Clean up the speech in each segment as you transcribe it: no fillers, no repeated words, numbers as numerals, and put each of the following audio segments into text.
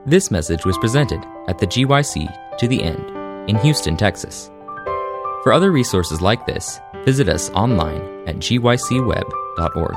This message was presented at the GYC To The End in Houston, Texas. For other resources like this, visit us online at gycweb.org.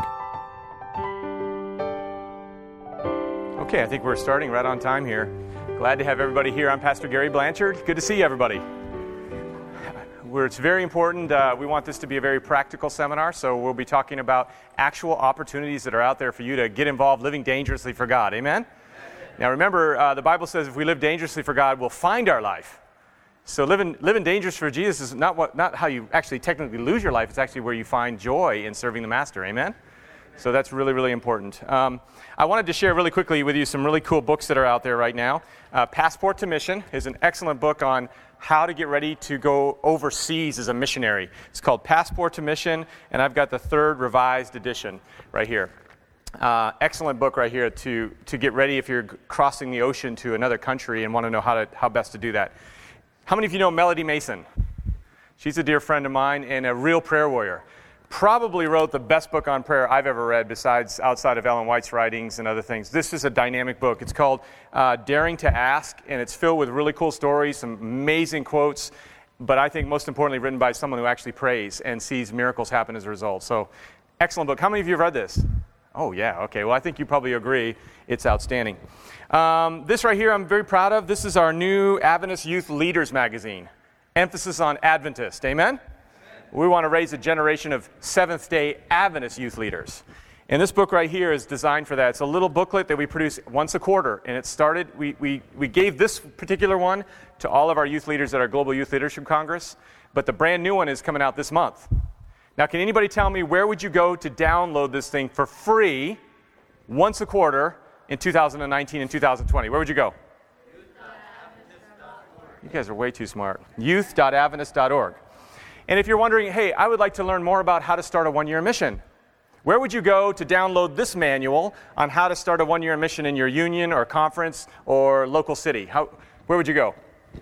Okay, I think we're starting right on time here. Glad to have everybody here. I'm Pastor Gary Blanchard. Good to see everybody. It's very important. We want this to be a very practical seminar, so we'll be talking about actual opportunities that are out there for you to get involved living dangerously for God. Amen? Now remember, the Bible says if we live dangerously for God, we'll find our life. So living dangerous for Jesus is not how you actually technically lose your life. It's actually where you find joy in serving the Master. Amen? So that's really, really important. I wanted to share really quickly with you some really cool books that are out there right now. Passport to Mission is an excellent book on how to get ready to go overseas as a missionary. It's called Passport to Mission, and I've got the third revised edition right here. Excellent book right here to get ready if you're crossing the ocean to another country and want to know how best to do that. How many of you know Melody Mason? She's a dear friend of mine and a real prayer warrior. Probably wrote the best book on prayer I've ever read outside of Ellen White's writings and other things. This is a dynamic book. It's called Daring to Ask, and it's filled with really cool stories, some amazing quotes, but I think most importantly written by someone who actually prays and sees miracles happen as a result. So, excellent book. How many of you have read this? Oh, yeah. Okay. Well, I think you probably agree it's outstanding. This right here I'm very proud of. This is our new Adventist Youth Leaders magazine. Emphasis on Adventist. Amen? We want to raise a generation of Seventh-day Adventist youth leaders. And this book right here is designed for that. It's a little booklet that we produce once a quarter. And it started, we gave this particular one to all of our youth leaders at our Global Youth Leadership Congress. But the brand new one is coming out this month. Now, can anybody tell me where would you go to download this thing for free once a quarter in 2019 and 2020? Where would you go? You guys are way too smart. youth.adventist.org. And if you're wondering, hey, I would like to learn more about how to start a one-year mission, where would you go to download this manual on how to start a one-year mission in your union or conference or local city? Where would you go?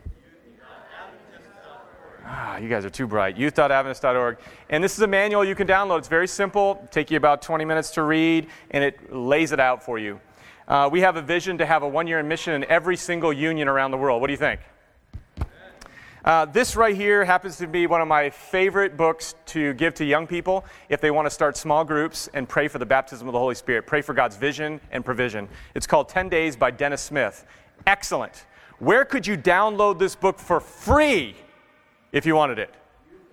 You guys are too bright. youth.adventist.org. And this is a manual you can download. It's very simple. Take you about 20 minutes to read, and it lays it out for you. We have a vision to have a one-year mission in every single union around the world. What do you think? This right here happens to be one of my favorite books to give to young people if they want to start small groups and pray for the baptism of the Holy Spirit, pray for God's vision and provision. It's called 10 Days by Dennis Smith. Excellent. Where could you download this book for free if you wanted it?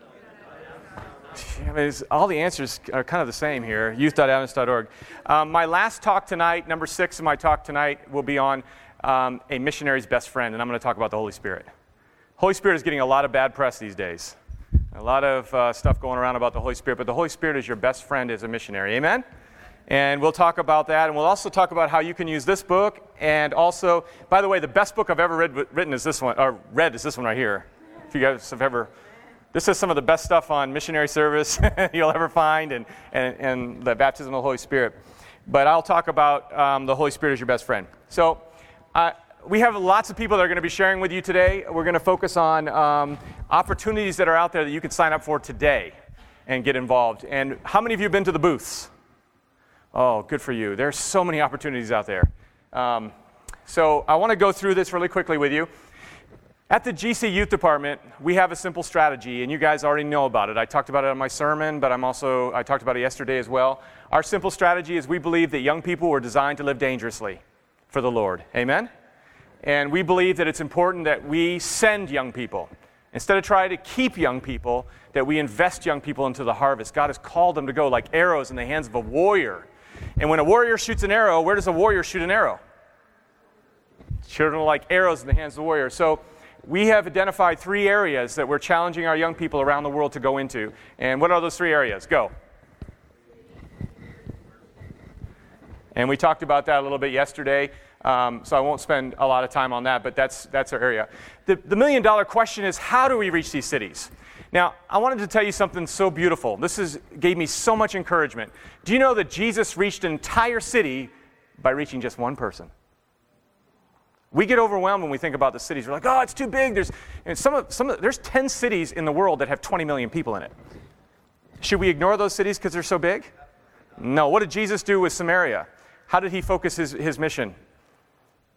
I mean, all the answers are kind of the same here, youth.adventist.org. My last talk tonight, number 6 of my talk tonight, will be on a missionary's best friend, and I'm going to talk about the Holy Spirit. Holy Spirit is getting a lot of bad press these days. A lot of stuff going around about the Holy Spirit, but the Holy Spirit is your best friend as a missionary. Amen? And we'll talk about that, and we'll also talk about how you can use this book, and also, by the way, the best book I've ever read is this one right here. If you guys have ever, this is some of the best stuff on missionary service you'll ever find, and the baptism of the Holy Spirit. But I'll talk about the Holy Spirit as your best friend. So, we have lots of people that are going to be sharing with you today. We're going to focus on opportunities that are out there that you can sign up for today and get involved. And how many of you have been to the booths? Oh, good for you. There's so many opportunities out there. So I want to go through this really quickly with you. At the GC Youth Department, we have a simple strategy, and you guys already know about it. I talked about it in my sermon, but I talked about it yesterday as well. Our simple strategy is we believe that young people were designed to live dangerously for the Lord. Amen? And we believe that it's important that we send young people. Instead of trying to keep young people, that we invest young people into the harvest. God has called them to go like arrows in the hands of a warrior. And when a warrior shoots an arrow, where does a warrior shoot an arrow? Children are like arrows in the hands of the warrior. So we have identified 3 areas that we're challenging our young people around the world to go into. And what are those 3 areas? Go. And we talked about that a little bit yesterday. So I won't spend a lot of time on that, but that's our area. The million-dollar question is, how do we reach these cities? Now, I wanted to tell you something so beautiful. This gave me so much encouragement. Do you know that Jesus reached an entire city by reaching just one person? We get overwhelmed when we think about the cities. We're like, oh, it's too big. There's 10 cities in the world that have 20 million people in it. Should we ignore those cities because they're so big? No. What did Jesus do with Samaria? How did he focus his mission?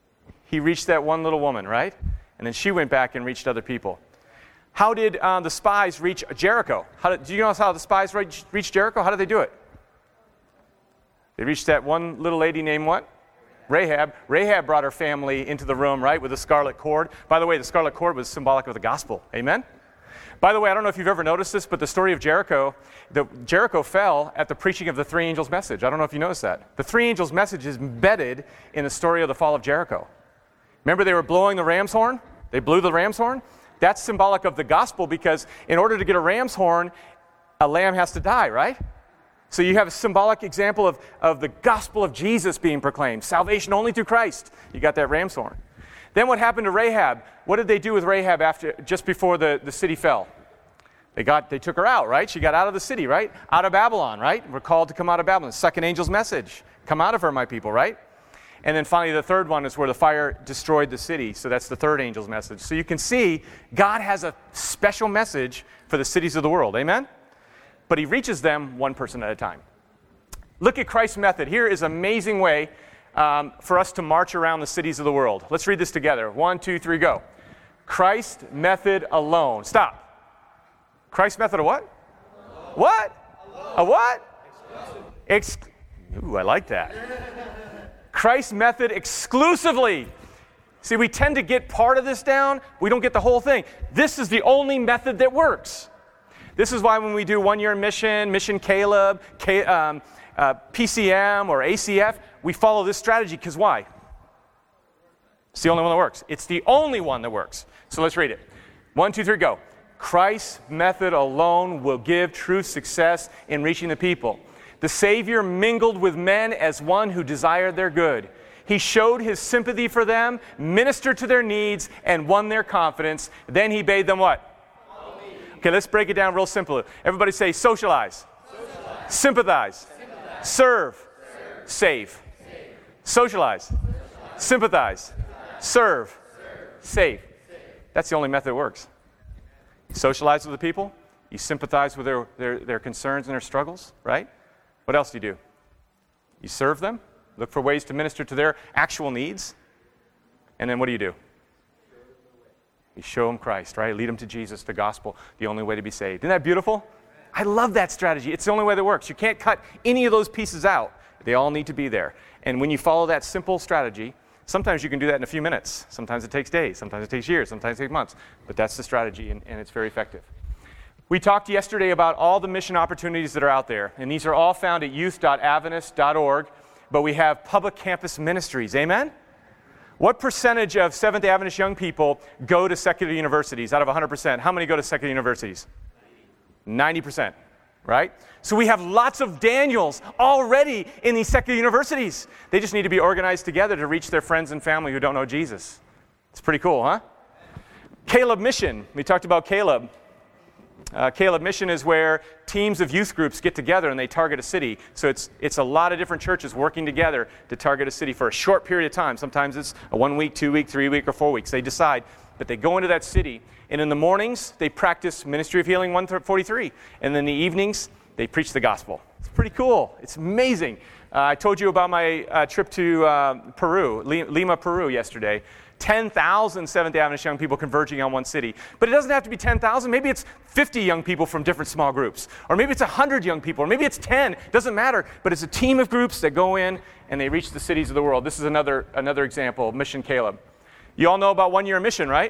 He reached that one little woman, right? And then she went back and reached other people. How did the spies reach Jericho? Do you know how the spies reached Jericho? How did they do it? They reached that one little lady named what? Rahab. Rahab brought her family into the room, right, with the scarlet cord. By the way, the scarlet cord was symbolic of the gospel. Amen? By the way, I don't know if you've ever noticed this, but the story of Jericho, Jericho fell at the preaching of the three angels' message. I don't know if you noticed that. The three angels' message is embedded in the story of the fall of Jericho. Remember they were blowing the ram's horn? They blew the ram's horn? That's symbolic of the gospel because in order to get a ram's horn, a lamb has to die, right? So you have a symbolic example of the gospel of Jesus being proclaimed. Salvation only through Christ. You got that ram's horn. Then what happened to Rahab? What did they do with Rahab just before the city fell? They took her out, right? She got out of the city, right? Out of Babylon, right? We're called to come out of Babylon. Second angel's message. Come out of her, my people, right? And then finally the third one is where the fire destroyed the city. So that's the third angel's message. So you can see God has a special message for the cities of the world. Amen? But he reaches them one person at a time. Look at Christ's method. Here is an amazing way for us to march around the cities of the world. Let's read this together. 1, 2, 3, go. Christ's method alone. Stop. Christ's method of what? Alone. What? Alone. A what? Ooh, I like that. Christ's method exclusively. See, we tend to get part of this down. We don't get the whole thing. This is the only method that works. This is why when we do 1 year mission, Mission Caleb, PCM or ACF, we follow this strategy because why? It's the only one that works. It's the only one that works. So let's read it. 1, 2, 3, go. Christ's method alone will give true success in reaching the people. The Savior mingled with men as one who desired their good. He showed his sympathy for them, ministered to their needs, and won their confidence. Then he bade them what? Okay, let's break it down real simple. Everybody say socialize. Sympathize. Serve. Save. Socialize. Sympathize. Serve. Save. That's the only method that works. You socialize with the people. You sympathize with their concerns and their struggles, right? What else do you do? You serve them. Look for ways to minister to their actual needs. And then what do? You show them Christ, right? Lead them to Jesus, the gospel, the only way to be saved. Isn't that beautiful? I love that strategy. It's the only way that works. You can't cut any of those pieces out. They all need to be there. And when you follow that simple strategy, sometimes you can do that in a few minutes. Sometimes it takes days. Sometimes it takes years. Sometimes it takes months. But that's the strategy, and it's very effective. We talked yesterday about all the mission opportunities that are out there. And these are all found at youth.adventist.org. But we have public campus ministries. Amen? What percentage of Seventh-day Adventist young people go to secular universities out of 100%? How many go to secular universities? 90%, right? So we have lots of Daniels already in these secular universities. They just need to be organized together to reach their friends and family who don't know Jesus. It's pretty cool, huh? Caleb Mission. We talked about Caleb. Caleb Mission is where teams of youth groups get together and they target a city. So it's a lot of different churches working together to target a city for a short period of time. Sometimes it's a 1 week, 2 week, 3 week, or 4 weeks. They decide, but they go into that city. And in the mornings, they practice Ministry of Healing 143. And in the evenings, they preach the gospel. It's pretty cool. It's amazing. I told you about my trip to Peru, Lima, Peru yesterday. 10,000 Seventh-day Adventist young people converging on one city. But it doesn't have to be 10,000. Maybe it's 50 young people from different small groups. Or maybe it's 100 young people. Or maybe it's 10. It doesn't matter. But it's a team of groups that go in and they reach the cities of the world. This is another example of Mission Caleb. You all know about 1 year mission, right?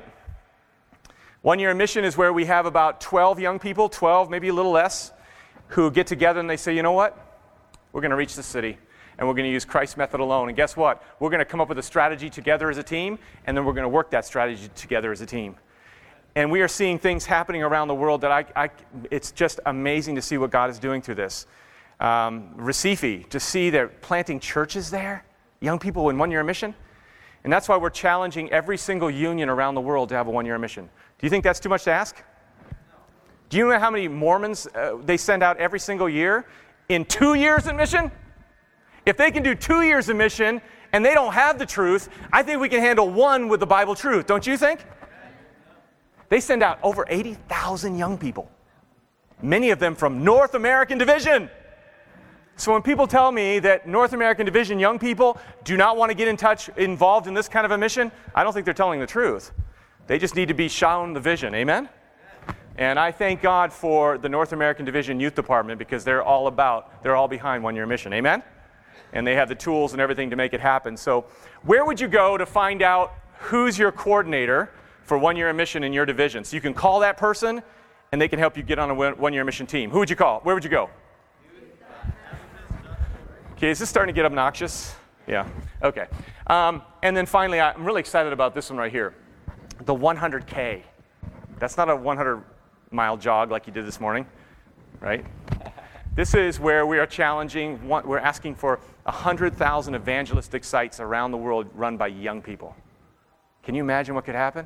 1 year mission is where we have about 12 young people, 12, maybe a little less, who get together and they say, you know what? We're going to reach the city. And we're going to use Christ's method alone. And guess what? We're going to come up with a strategy together as a team, and then we're going to work that strategy together as a team. And we are seeing things happening around the world that it's just amazing to see what God is doing through this. Recife, to see they're planting churches there, young people in 1 year mission. And that's why we're challenging every single union around the world to have a 1 year mission. Do you think that's too much to ask? Do you know how many Mormons they send out every single year in 2 years in mission? If they can do 2 years of mission and they don't have the truth, I think we can handle 1 with the Bible truth. Don't you think? They send out over 80,000 young people, many of them from North American Division. So when people tell me that North American Division young people do not want to get involved in this kind of a mission, I don't think they're telling the truth. They just need to be shown the vision. Amen? And I thank God for the North American Division Youth Department because they're all behind One Year Mission. Amen? And they have the tools and everything to make it happen. So where would you go to find out who's your coordinator for One Year Mission in your division? So you can call that person and they can help you get on a One Year Mission team. Who would you call? Where would you go? Okay, is this starting to get obnoxious? Yeah, okay. And then finally, I'm really excited about this one right here. The 100K. That's not a 100-mile jog like you did this morning, right? This is where we are we're asking for 100,000 evangelistic sites around the world run by young people. Can you imagine what could happen?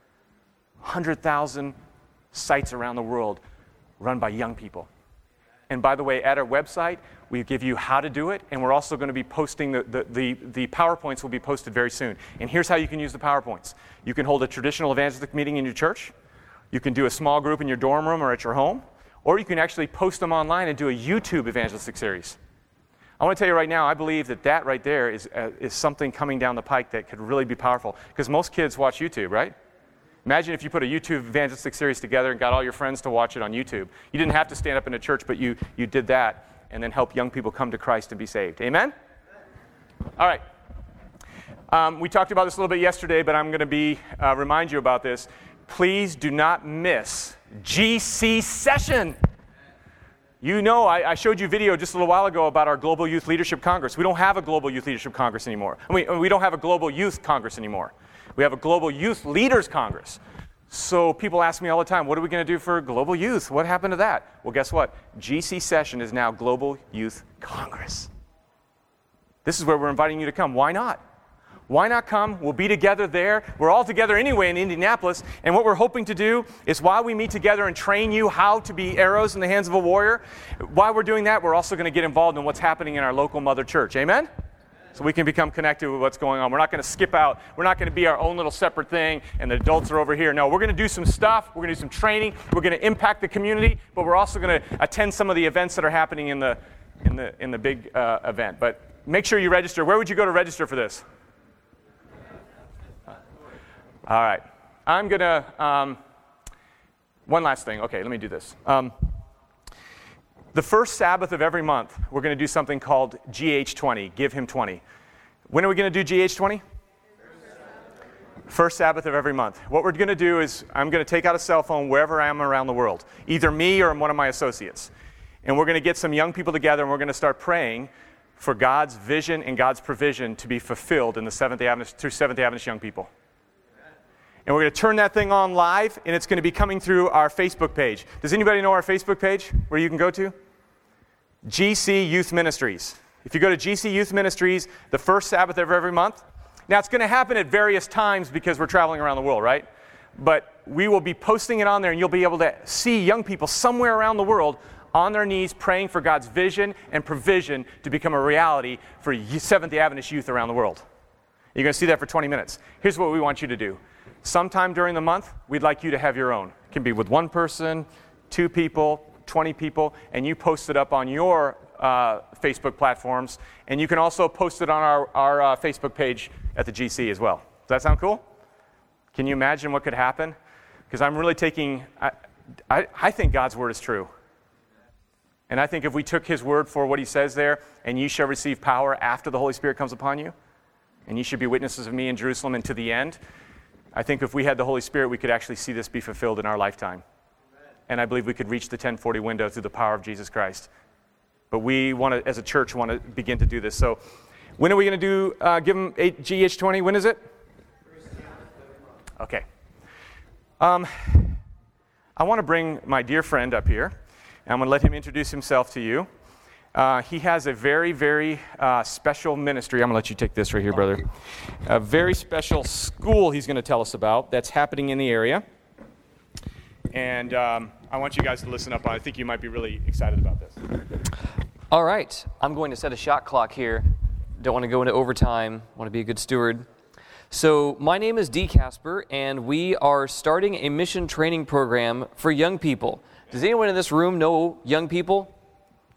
100,000 sites around the world run by young people. And by the way, at our website, we give you how to do it, and we're also going to be posting the PowerPoints will be posted very soon. And here's how you can use the PowerPoints. You can hold a traditional evangelistic meeting in your church. You can do a small group in your dorm room or at your home. Or you can actually post them online and do a YouTube evangelistic series. I want to tell you right now, I believe that right there is something coming down the pike that could really be powerful. Because most kids watch YouTube, right? Imagine if you put a YouTube evangelistic series together and got all your friends to watch it on YouTube. You didn't have to stand up in a church, but you did that and then help young people come to Christ and be saved. Amen? All right. We talked about this a little bit yesterday, but I'm going to remind you about this. Please do not miss GC Session. You know, I showed you a video just a little while ago about our Global Youth Leadership Congress. We don't have a Global Youth Leadership Congress anymore. We don't have a Global Youth Congress anymore. We have a Global Youth Leaders Congress. So people ask me all the time, what are we going to do for Global Youth? What happened to that? Well, guess what? GC Session is now Global Youth Congress. This is where we're inviting you to come. Why not? Why not come? We'll be together there. We're all together anyway in Indianapolis. And what we're hoping to do is while we meet together and train you how to be arrows in the hands of a warrior, while we're doing that, we're also going to get involved in what's happening in our local mother church. Amen? So we can become connected with what's going on. We're not going to skip out. We're not going to be our own little separate thing and the adults are over here. No, we're going to do some stuff. We're going to do some training. We're going to impact the community, but we're also going to attend some of the events that are happening in the big event. But make sure you register. Where would you go to register for this? All right. I'm going to, one last thing. Okay, let me do this. The first Sabbath of every month, we're going to do something called GH20, Give Him 20. When are we going to do GH20? First Sabbath of every month. What we're going to do is I'm going to take out a cell phone wherever I am around the world, either me or one of my associates. And we're going to get some young people together and we're going to start praying for God's vision and God's provision to be fulfilled in the Seventh-day Adventist young people. And we're going to turn that thing on live, and it's going to be coming through our Facebook page. Does anybody know our Facebook page where you can go to? GC Youth Ministries. If you go to GC Youth Ministries, the first Sabbath of every month. Now, it's going to happen at various times because we're traveling around the world, right? But we will be posting it on there, and you'll be able to see young people somewhere around the world on their knees praying for God's vision and provision to become a reality for Seventh-day Adventist youth around the world. You're going to see that for 20 minutes. Here's what we want you to do. Sometime during the month, we'd like you to have your own. It can be with one person, 2 people, 20 people, and you post it up on your Facebook platforms. And you can also post it on our Facebook page at the GC as well. Does that sound cool? Can you imagine what could happen? Because I'm really I think God's word is true. And I think if we took his word for what he says there, and you shall receive power after the Holy Spirit comes upon you, and you should be witnesses of me in Jerusalem and to the end, I think if we had the Holy Spirit, we could actually see this be fulfilled in our lifetime. Amen. And I believe we could reach the 1040 window through the power of Jesus Christ. But we want to, as a church, want to begin to do this. So when are we going to do, give them GH20? When is it? Okay. I want to bring my dear friend up here. And I'm going to let him introduce himself to you. He has a very, very special ministry. I'm going to let you take this right here, brother. A very special school he's going to tell us about that's happening in the area. And I want you guys to listen up. I think you might be really excited about this. All right. I'm going to set a shot clock here. Don't want to go into overtime. Want to be a good steward. So my name is D. Casper, and we are starting a mission training program for young people. Does anyone in this room know young people?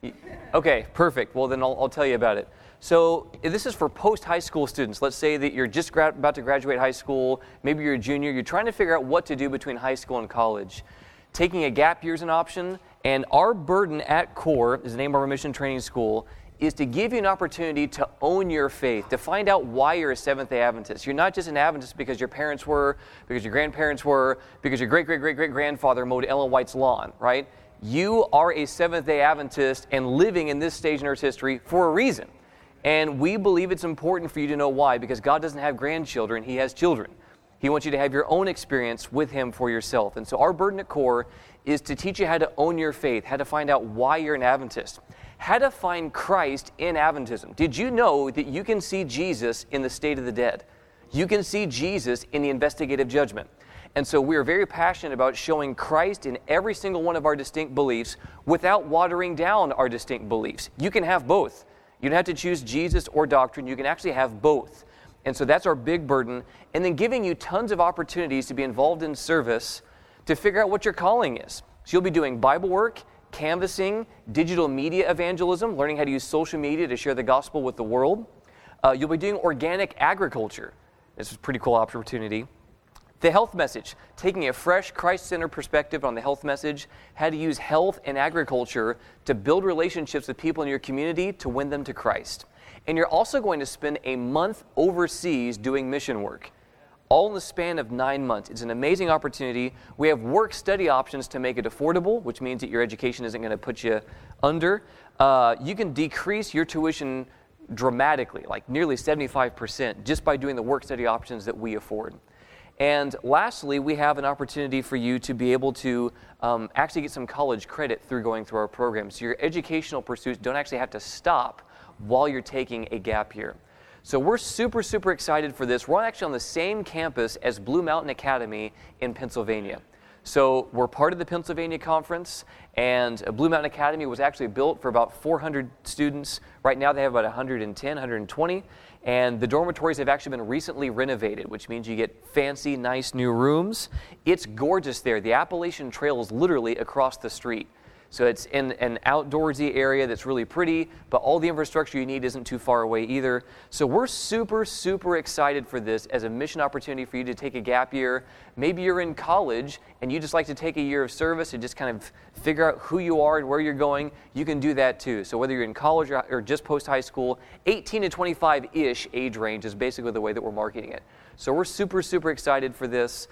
Okay, perfect. Well, then I'll tell you about it. So this is for post-high school students. Let's say that you're just about to graduate high school. Maybe you're a junior. You're trying to figure out what to do between high school and college. Taking a gap year is an option. And our burden at CORE, is the name of our mission training school, is to give you an opportunity to own your faith, to find out why you're a Seventh-day Adventist. You're not just an Adventist because your parents were, because your grandparents were, because your great-great-great-great-grandfather mowed Ellen White's lawn, right? You are a Seventh-day Adventist and living in this stage in Earth's history for a reason. And we believe it's important for you to know why, because God doesn't have grandchildren, He has children. He wants you to have your own experience with Him for yourself. And so our burden at CORE is to teach you how to own your faith, how to find out why you're an Adventist, how to find Christ in Adventism. Did you know that you can see Jesus in the state of the dead? You can see Jesus in the investigative judgment. And so we are very passionate about showing Christ in every single one of our distinct beliefs without watering down our distinct beliefs. You can have both. You don't have to choose Jesus or doctrine. You can actually have both. And so that's our big burden. And then giving you tons of opportunities to be involved in service to figure out what your calling is. So you'll be doing Bible work, canvassing, digital media evangelism, learning how to use social media to share the gospel with the world. You'll be doing organic agriculture. This is a pretty cool opportunity. The health message, taking a fresh Christ-centered perspective on the health message, how to use health and agriculture to build relationships with people in your community to win them to Christ. And you're also going to spend a month overseas doing mission work, all in the span of 9 months. It's an amazing opportunity. We have work-study options to make it affordable, which means that your education isn't going to put you under. You can decrease your tuition dramatically, like nearly 75%, just by doing the work-study options that we afford. And lastly, we have an opportunity for you to be able to actually get some college credit through going through our program. So your educational pursuits don't actually have to stop while you're taking a gap year. So we're super, super excited for this. We're actually on the same campus as Blue Mountain Academy in Pennsylvania. So we're part of the Pennsylvania Conference, and Blue Mountain Academy was actually built for about 400 students. Right now they have about 110, 120, and the dormitories have actually been recently renovated, which means you get fancy, nice new rooms. It's gorgeous there. The Appalachian Trail is literally across the street. So it's in an outdoorsy area that's really pretty, but all the infrastructure you need isn't too far away either. So we're super, super excited for this as a mission opportunity for you to take a gap year. Maybe you're in college and you just like to take a year of service and just kind of figure out who you are and where you're going. You can do that too. So whether you're in college or just post-high school, 18 to 25-ish age range is basically the way that we're marketing it. So we're super, super excited for this.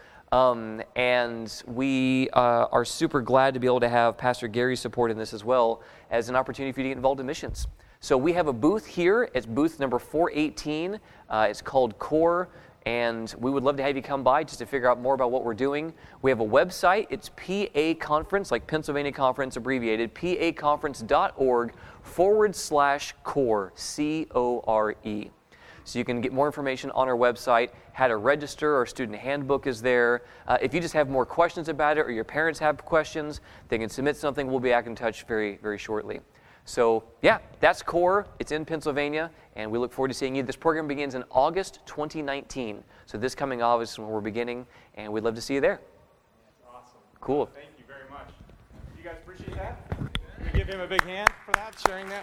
And we are super glad to be able to have Pastor Gary's support in this as well as an opportunity for you to get involved in missions. So we have a booth here. It's booth number 418. It's called CORE, and we would love to have you come by just to figure out more about what we're doing. We have a website. It's PA Conference, like Pennsylvania Conference abbreviated, paconference.org/CORE, C-O-R-E. So you can get more information on our website, how to register. Our student handbook is there. If you just have more questions about it or your parents have questions, they can submit something. We'll be back in touch very, very shortly. So yeah, that's CORE. It's in Pennsylvania, and we look forward to seeing you. This program begins in August 2019. So this coming August is when we're beginning, and we'd love to see you there. That's awesome. Cool. Thank you very much. You guys appreciate that? Can we give him a big hand for that, sharing that?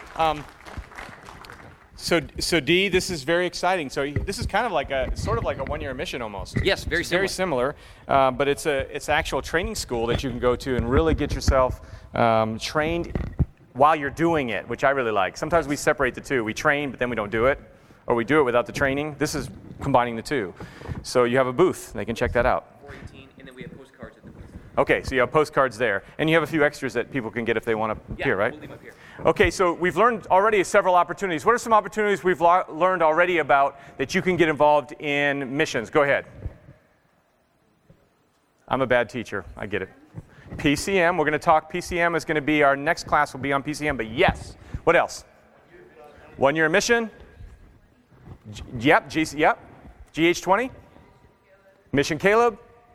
So Dee, this is very exciting. So this is kind of like a one-year mission almost. Yes, very similar. Very similar, but it's an actual training school that you can go to and really get yourself trained while you're doing it, which I really like. Sometimes we separate the two. We train, but then we don't do it, or we do it without the training. This is combining the two. So you have a booth. They can check that out. 418, and then we have postcards at the booth. Okay, so you have postcards there. And you have a few extras that people can get if they want to here, right? We'll leave them up here. Okay, so we've learned already several opportunities. What are some opportunities we've learned already about that you can get involved in missions? Go ahead. I'm a bad teacher. I get it. PCM, we're going to talk. PCM is going to be our next class will be on PCM, but yes. What else? 1 year mission? Yep. GH20? Mission Caleb?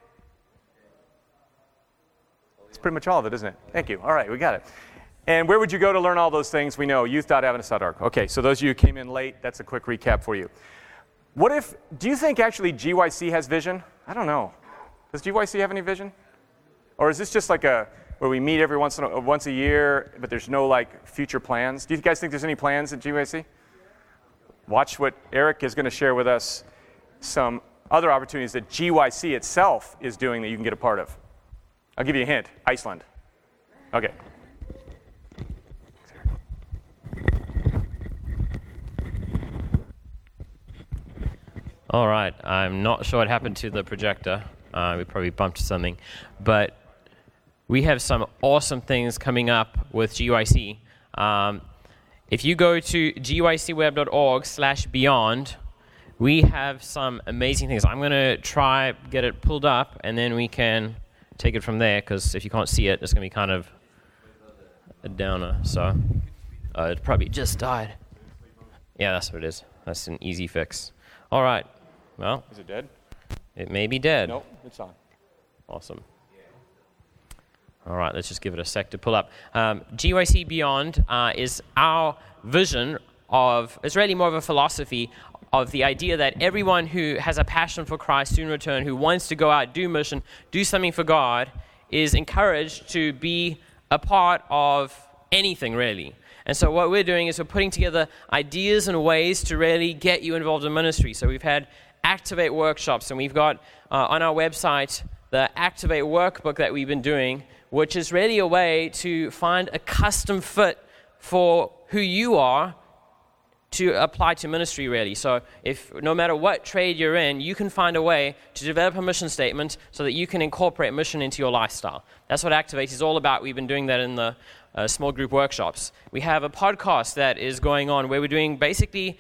That's pretty much all of it, isn't it? Thank you. All right, we got it. And where would you go to learn all those things? We know, youth.adventist.org. Okay, so those of you who came in late, that's a quick recap for you. Do you think actually GYC has vision? I don't know. Does GYC have any vision? Or is this just like where we meet every once a year, but there's no like future plans. Do you guys think there's any plans at GYC? Watch what Eric is going to share with us, some other opportunities that GYC itself is doing that you can get a part of. I'll give you a hint, Iceland. Okay. All right, I'm not sure what happened to the projector. We probably bumped something. But we have some awesome things coming up with GYC. If you go to gycweb.org/beyond, we have some amazing things. I'm going to try get it pulled up, and then we can take it from there, because if you can't see it, it's going to be kind of a downer. So it probably just died. Yeah, that's what it is. That's an easy fix. All right. Well, is it dead? It may be dead. Nope, it's on. Awesome. All right, let's just give it a sec to pull up. GYC Beyond is our vision of, it's really more of a philosophy of the idea that everyone who has a passion for Christ soon return, who wants to go out, do mission, do something for God, is encouraged to be a part of anything, really. And so what we're doing is we're putting together ideas and ways to really get you involved in ministry. So we've had Activate workshops, and we've got on our website the Activate workbook that we've been doing, which is really a way to find a custom fit for who you are to apply to ministry, really. So if no matter what trade you're in, you can find a way to develop a mission statement so that you can incorporate mission into your lifestyle. That's what Activate is all about. We've been doing that in the small group workshops. We have a podcast that is going on where we're doing basically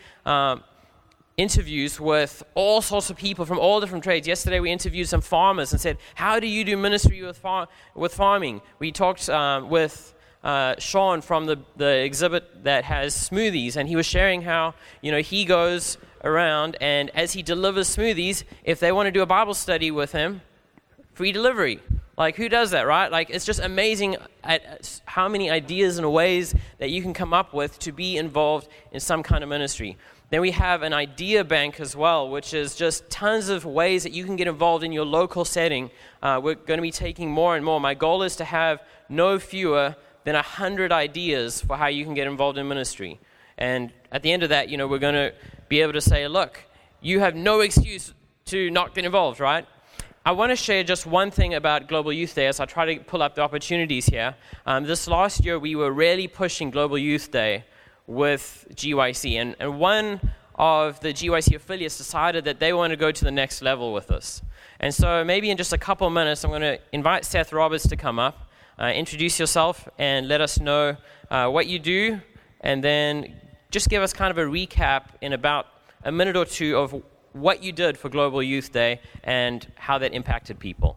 interviews with all sorts of people from all different trades. Yesterday we interviewed some farmers and said, how do you do ministry with farming? We talked with Sean from the exhibit that has smoothies, and he was sharing how he goes around, and as he delivers smoothies, if they want to do a Bible study with him, free delivery. Like, who does that, right? Like, it's just amazing at how many ideas and ways that you can come up with to be involved in some kind of ministry. Then we have an idea bank as well, which is just tons of ways that you can get involved in your local setting. We're going to be taking more and more. My goal is to have no fewer than 100 ideas for how you can get involved in ministry. And at the end of that, we're going to be able to say, look, you have no excuse to not get involved, right? I want to share just one thing about Global Youth Day as I try to pull up the opportunities here. This last year, we were really pushing Global Youth Day with GYC, and one of the GYC affiliates decided that they want to go to the next level with us. And so maybe in just a couple of minutes, I'm going to invite Seth Roberts to come up, introduce yourself, and let us know what you do, and then just give us kind of a recap in about a minute or two of what you did for Global Youth Day and how that impacted people.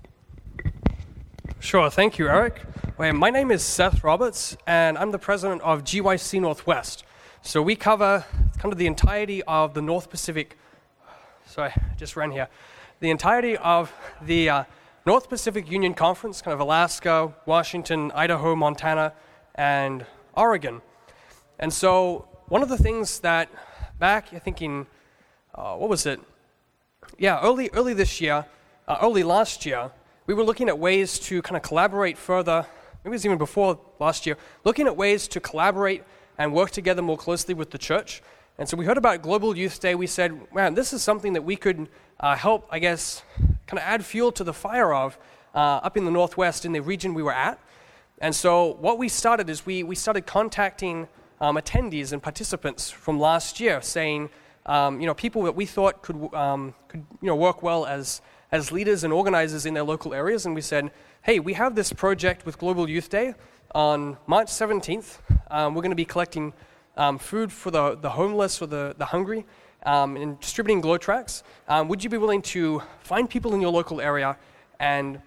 Sure, thank you, Eric. Well, my name is Seth Roberts, and I'm the president of GYC Northwest. So we cover kind of the entirety of the North Pacific, sorry, I just ran here, the entirety of the North Pacific Union Conference, kind of Alaska, Washington, Idaho, Montana, and Oregon. And so one of the things that back, I think in, what was it? Yeah, early last year, we were looking at ways to kind of collaborate further, maybe it was even before last year, looking at ways to collaborate and work together more closely with the church. And so we heard about Global Youth Day. We said, man, this is something that we could help, I guess, kind of add fuel to the fire of up in the Northwest in the region we were at. And so what we started is we started contacting attendees and participants from last year, saying, people that we thought could work well as leaders and organizers in their local areas. And we said, hey, we have this project with Global Youth Day on March 17th. We're going to be collecting food for the homeless or the hungry and distributing glow tracts. Would you be willing to find people in your local area and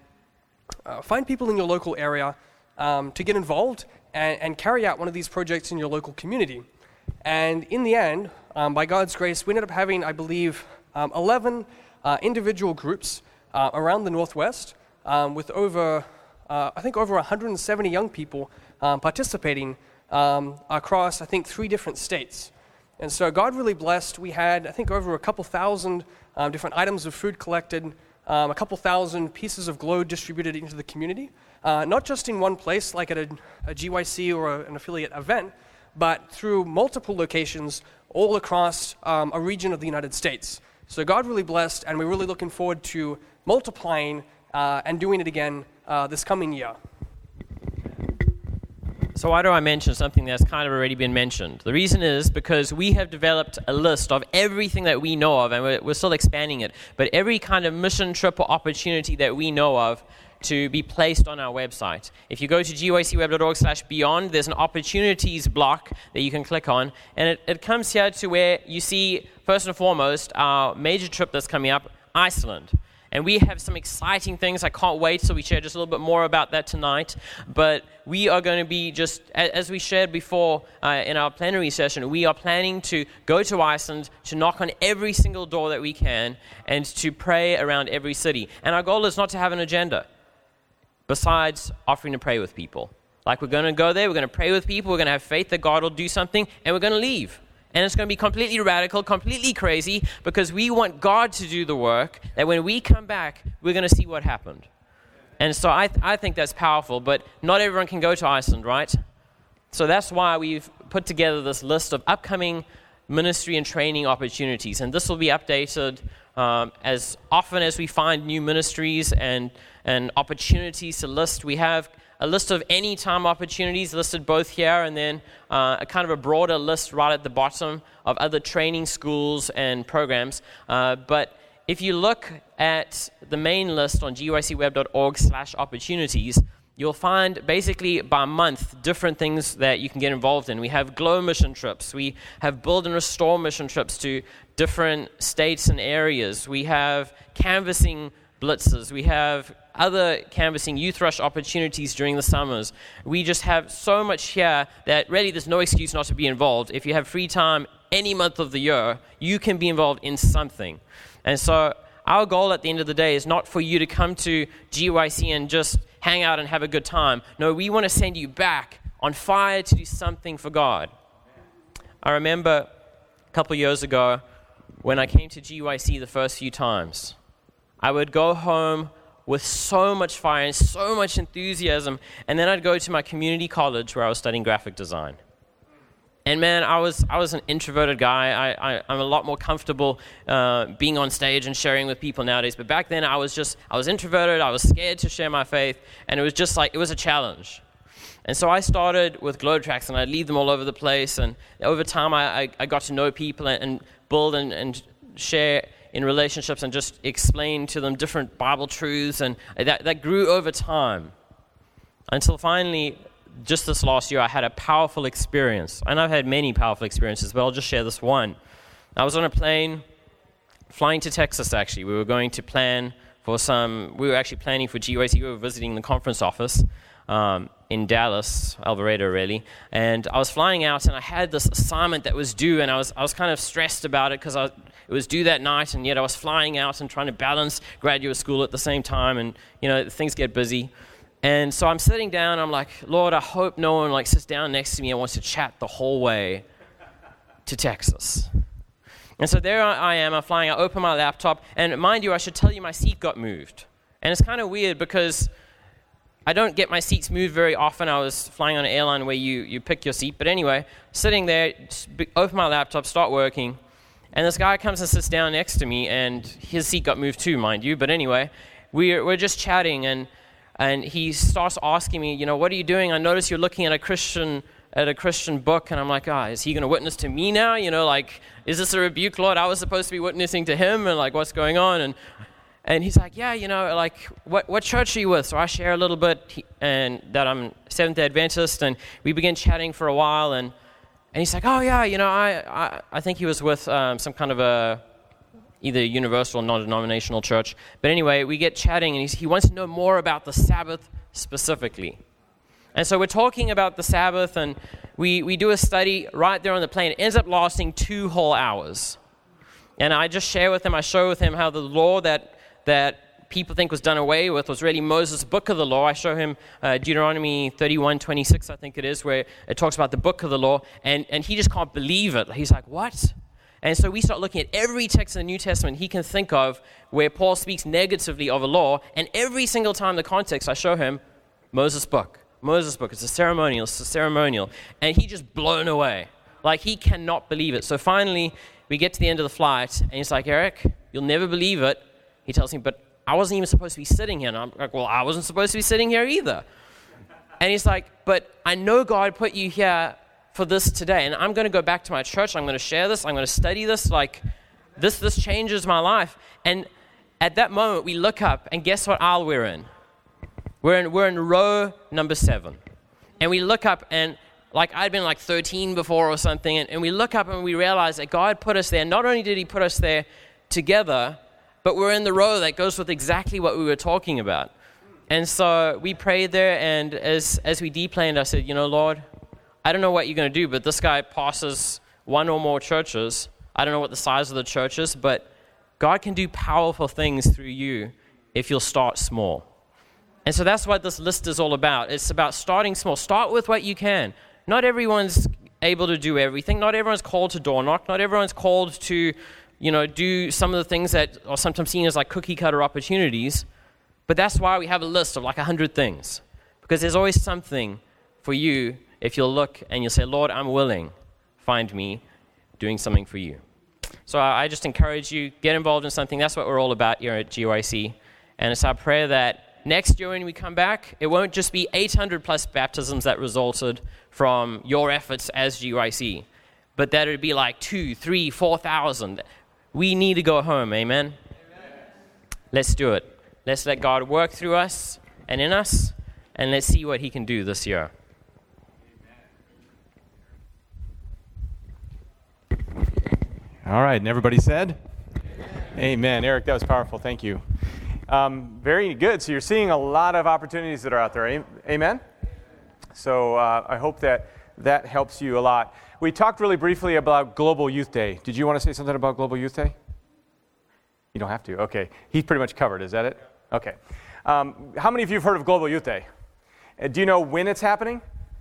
to get involved and carry out one of these projects in your local community? And in the end, by God's grace, we ended up having, I believe, 11 individual groups around the Northwest with over 170 young people participating across, I think, 3 different states. And so God really blessed. We had, I think, over a couple thousand different items of food collected. a couple thousand pieces of glow distributed into the community, not just in one place like at a GYC or an affiliate event, but through multiple locations all across a region of the United States. So God really blessed, and we're really looking forward to multiplying and doing it again this coming year. So why do I mention something that's kind of already been mentioned? The reason is because we have developed a list of everything that we know of, and we're still expanding it, but every kind of mission trip or opportunity that we know of to be placed on our website. If you go to gycweb.org/beyond, there's an opportunities block that you can click on, and it comes here to where you see, first and foremost, our major trip that's coming up, Iceland. And we have some exciting things. I can't wait till we share just a little bit more about that tonight. But we are going to be just, as we shared before in our plenary session, we are planning to go to Iceland, to knock on every single door that we can, and to pray around every city. And our goal is not to have an agenda, besides offering to pray with people. Like, we're going to go there, we're going to pray with people, we're going to have faith that God will do something, and we're going to leave. And it's going to be completely radical, completely crazy, because we want God to do the work, that when we come back, we're going to see what happened. And so I think that's powerful, but not everyone can go to Iceland, right? So that's why we've put together this list of upcoming ministry and training opportunities. And this will be updated as often as we find new ministries and opportunities to list. We have a list of anytime opportunities listed both here, and then a kind of a broader list right at the bottom of other training schools and programs. But if you look at the main list on gycweb.org/opportunities, you'll find basically by month different things that you can get involved in. We have Glow mission trips. We have Build and Restore mission trips to different states and areas. We have canvassing blitzes. We have other canvassing youth rush opportunities during the summers. We just have so much here that really there's no excuse not to be involved. If you have free time any month of the year, you can be involved in something. And so our goal at the end of the day is not for you to come to GYC and just hang out and have a good time. No, we want to send you back on fire to do something for God. I remember a couple years ago when I came to GYC the first few times, I would go home with so much fire and so much enthusiasm, and then I'd go to my community college where I was studying graphic design. And man, I was an introverted guy. I'm a lot more comfortable being on stage and sharing with people nowadays. But back then, I was introverted. I was scared to share my faith, and it was just like, it was a challenge. And so I started with glow tracks, and I'd leave them all over the place. And over time, I got to know people and build and share in relationships and just explain to them different Bible truths, and that grew over time until finally, just this last year, I had a powerful experience. And I've had many powerful experiences, but I'll just share this one. I was on a plane flying to Texas, actually. We were actually planning for GYC. We were visiting the conference office in Dallas, Alvarado, really. And I was flying out, and I had this assignment that was due, and I was kind of stressed about it because it was due that night, and yet I was flying out and trying to balance graduate school at the same time, and things get busy. And so I'm sitting down, I'm like, Lord, I hope no one sits down next to me and wants to chat the whole way to Texas. And so there I am, I'm flying, I open my laptop, and mind you, I should tell you my seat got moved. And it's kind of weird because I don't get my seats moved very often. I was flying on an airline where you pick your seat. But anyway, sitting there, open my laptop, start working, and this guy comes and sits down next to me, and his seat got moved too, mind you. But anyway, we're just chatting, and he starts asking me, what are you doing? I notice you're looking at a Christian book, and I'm like, is he going to witness to me now? Is this a rebuke, Lord? I was supposed to be witnessing to him, and what's going on? And he's like, what church are you with? So I share a little bit, and that I'm Seventh-day Adventist, and we begin chatting for a while, and he's like, I think he was with some kind of either universal or non-denominational church. But anyway, we get chatting, and he wants to know more about the Sabbath specifically. And so we're talking about the Sabbath, and we do a study right there on the plane. It ends up lasting 2 whole hours. And I just share with him, I show with him how the law that people think was done away with was really Moses' book of the law. I show him Deuteronomy 31:26, I think it is, where it talks about the book of the law, and he just can't believe it. He's like, what? And so we start looking at every text in the New Testament he can think of where Paul speaks negatively of a law, and every single time the context, I show him Moses' book. It's a ceremonial. And he's just blown away. Like, he cannot believe it. So finally, we get to the end of the flight, and he's like, Eric, you'll never believe it. He tells me, but I wasn't even supposed to be sitting here. And I'm like, well, I wasn't supposed to be sitting here either. And he's like, but I know God put you here for this today, and I'm going to go back to my church. I'm going to share this. I'm going to study this. Like, this changes my life. And at that moment, we look up, and guess what aisle we're in? We're in row number 7. And we look up, and like I'd been like 13 before or something, and we look up and we realize that God put us there. Not only did he put us there together, but we're in the row that goes with exactly what we were talking about. And so we prayed there, and as we deplaned, I said, Lord, I don't know what you're going to do, but this guy passes one or more churches. I don't know what the size of the church is, but God can do powerful things through you if you'll start small. And so that's what this list is all about. It's about starting small. Start with what you can. Not everyone's able to do everything. Not everyone's called to door knock. Not everyone's called to, do some of the things that are sometimes seen as like cookie cutter opportunities. But that's why we have a list of like 100 things. Because there's always something for you if you'll look and you'll say, Lord, I'm willing. Find me doing something for you. So I just encourage you, get involved in something. That's what we're all about here at GYC. And it's our prayer that next year when we come back, it won't just be 800 plus baptisms that resulted from your efforts as GYC, but that it would be like 2,000, 3,000, 4,000. We need to go home, amen? Let's do it. Let's let God work through us and in us, and let's see what he can do this year. All right, and everybody said? Amen. Eric, that was powerful. Thank you. Very good. So you're seeing a lot of opportunities that are out there. Amen? So I hope that helps you a lot. We talked really briefly about Global Youth Day. Did you want to say something about Global Youth Day? You don't have to. Okay. He's pretty much covered. Is that it? Okay. How many of you have heard of Global Youth Day? Do you know when it's happening?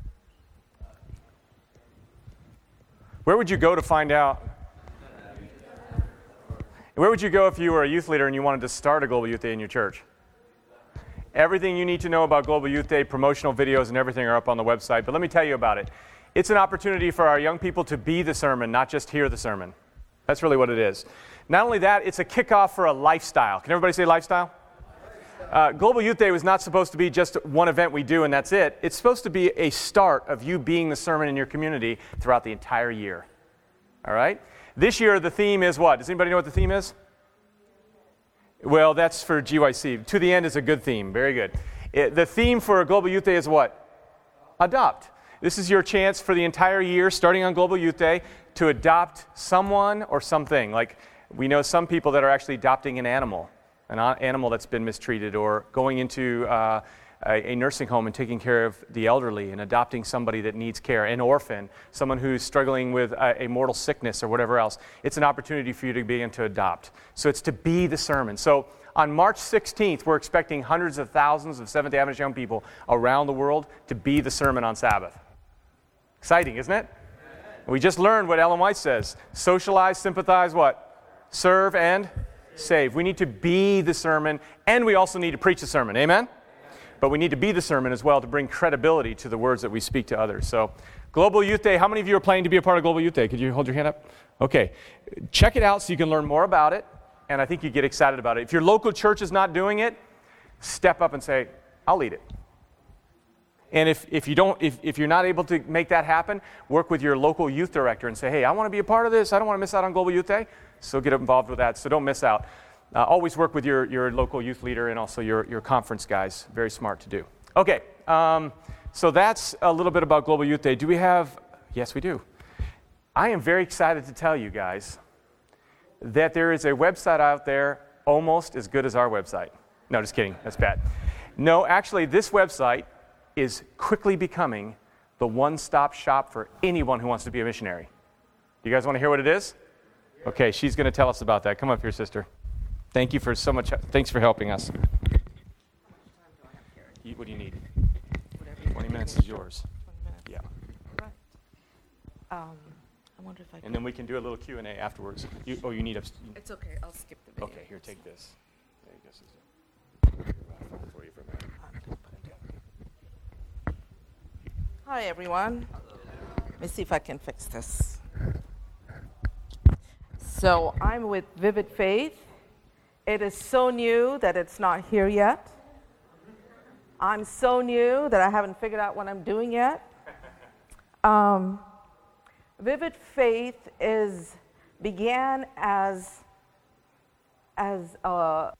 Where would you go to find out? Where would you go if you were a youth leader and you wanted to start a Global Youth Day in your church? Everything you need to know about Global Youth Day, promotional videos and everything are up on the website. But let me tell you about it. It's an opportunity for our young people to be the sermon, not just hear the sermon. That's really what it is. Not only that, it's a kickoff for a lifestyle. Can everybody say lifestyle? Global Youth Day was not supposed to be just one event we do and that's it. It's supposed to be a start of you being the sermon in your community throughout the entire year. All right? This year, the theme is what? Does anybody know what the theme is? Well, that's for GYC. To the end is a good theme. Very good. The theme for Global Youth Day is what? Adopt. This is your chance for the entire year, starting on Global Youth Day, to adopt someone or something. Like, we know some people that are actually adopting an animal that's been mistreated, or going into a nursing home and taking care of the elderly and adopting somebody that needs care, an orphan, someone who's struggling with a mortal sickness or whatever else. It's an opportunity for you to begin to adopt. So it's to be the sermon. So on March 16th, we're expecting hundreds of thousands of Seventh-day Adventist young people around the world to be the sermon on Sabbath. Exciting, isn't it? We just learned what Ellen White says. Socialize, sympathize, what? Serve and save. We need to be the sermon, and we also need to preach the sermon. Amen? But we need to be the sermon as well to bring credibility to the words that we speak to others. So, Global Youth Day, how many of you are planning to be a part of Global Youth Day? Could you hold your hand up? Okay. Check it out so you can learn more about it, and I think you get excited about it. If your local church is not doing it, step up and say, I'll lead it. And if you're not able to make that happen, work with your local youth director and say, hey, I want to be a part of this. I don't want to miss out on Global Youth Day. So get involved with that. So don't miss out. Always work with your local youth leader and also your conference guys. Very smart to do. Okay, so that's a little bit about Global Youth Day. Do we have? Yes, we do. I am very excited to tell you guys that there is a website out there almost as good as our website. No, just kidding. That's bad. No, actually, this website is quickly becoming the one-stop shop for anyone who wants to be a missionary. Do you guys want to hear what it is? Okay, she's going to tell us about that. Come up here, sister. Thank you for so much. Thanks for helping us. What do you need? 20 minutes is yours. 20 minutes. Yeah. Right. wonder if I can. And then we can do a little Q&A afterwards. You need a... It's okay. I'll skip the video. Okay, here, take this. There you go, Susan. Phone for you for a minute. Hi, everyone. Let me see if I can fix this. So I'm with Vivid Faith. It is so new that it's not here yet. I'm so new that I haven't figured out what I'm doing yet. Vivid Faith began as a